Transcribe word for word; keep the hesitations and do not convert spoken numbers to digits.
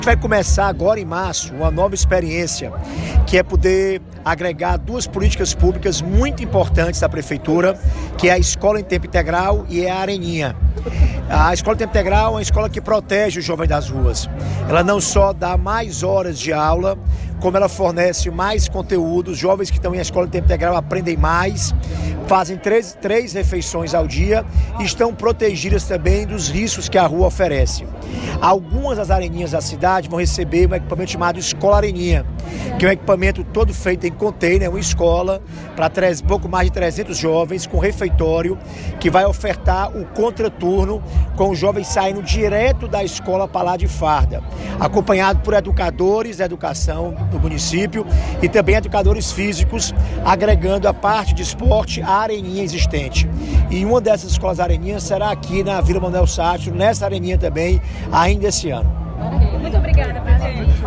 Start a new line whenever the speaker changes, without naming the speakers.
Vai começar agora em março uma nova experiência, que é poder agregar duas políticas públicas muito importantes da Prefeitura, que é a Escola em Tempo Integral e a Areninha. A Escola em Tempo Integral é uma escola que protege o jovem das ruas. Ela não só dá mais horas de aula, como ela fornece mais conteúdo. Os jovens que estão em Escola em Tempo Integral aprendem mais, fazem três, três refeições ao dia e estão protegidas também dos riscos que a rua oferece. Algumas das areninhas da cidade vão receber um equipamento chamado Escola Areninha, que é um equipamento todo feito em container, uma escola para pouco mais de trezentos jovens, com refeitório, que vai ofertar o contraturno, com os jovens saindo direto da escola para lá de farda, acompanhado por educadores da educação do município e também educadores físicos, agregando a parte de esporte à areninha existente. E uma dessas escolas areninhas será aqui na Vila Manuel Sátiro, nessa areninha também, ainda esse ano.
Muito obrigada, presidente.